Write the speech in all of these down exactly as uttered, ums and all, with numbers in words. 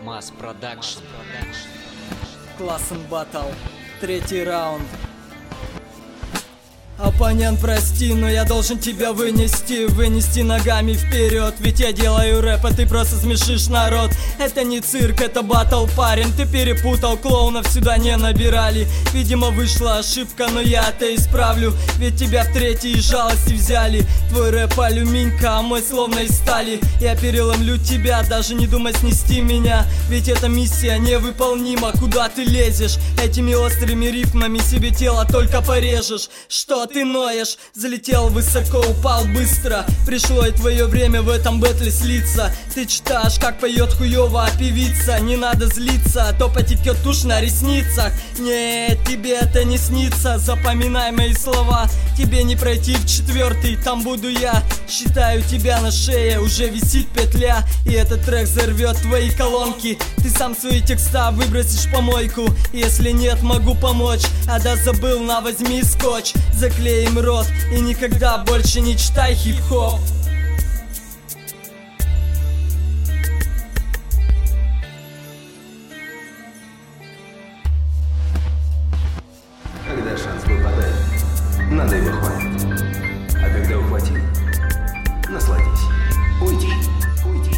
Масс Продакшн. Классен батл. Третий раунд. Оппонент, прости, но я должен тебя вынести Вынести ногами вперед. Ведь я делаю рэп, а ты просто смешишь народ. Это не цирк, это батл, парень. Ты перепутал, клоунов сюда не набирали. Видимо, вышла ошибка, но я это исправлю. Ведь тебя в третьей жалости взяли. Твой рэп алюминька, а мой словно из стали. Я переломлю тебя, даже не думай снести меня. Ведь эта миссия невыполнима. Куда ты лезешь? Этими острыми рифмами себе тело только порежешь. Что ты ноешь? Залетел высоко, упал быстро. Пришло и твое время в этом бэтле слиться. Ты читаешь, как поет хуёво певица. Не надо злиться, а то потекет тушь на ресницах. Нет, тебе это не снится. Запоминай мои слова. Тебе не пройти в четвертый, там буду я. Считаю тебя на шее, уже висит петля. И этот трек взорвет твои колонки. Ты сам свои текста выбросишь в помойку. Если нет, могу помочь. А да забыл, на возьми скотч. Заклеим рот и никогда больше не читай хип-хоп. Когда шанс выпадает, надо его хватать. А когда ухватил, насладись. Уйди, уйди.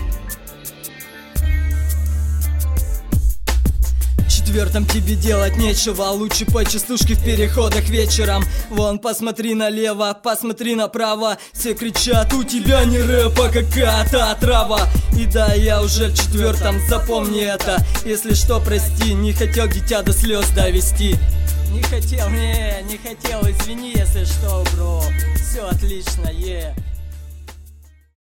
В четвертом тебе делать нечего, лучше по частушке в переходах вечером. Вон, посмотри налево, посмотри направо. Все кричат, у тебя не рэп, а какая-то отрава. И да, я уже в четвертом, запомни это. Если что, прости, не хотел дитя до слез довести. Не хотел, не, не хотел, извини, если что, бро. Все отлично, е. Yeah.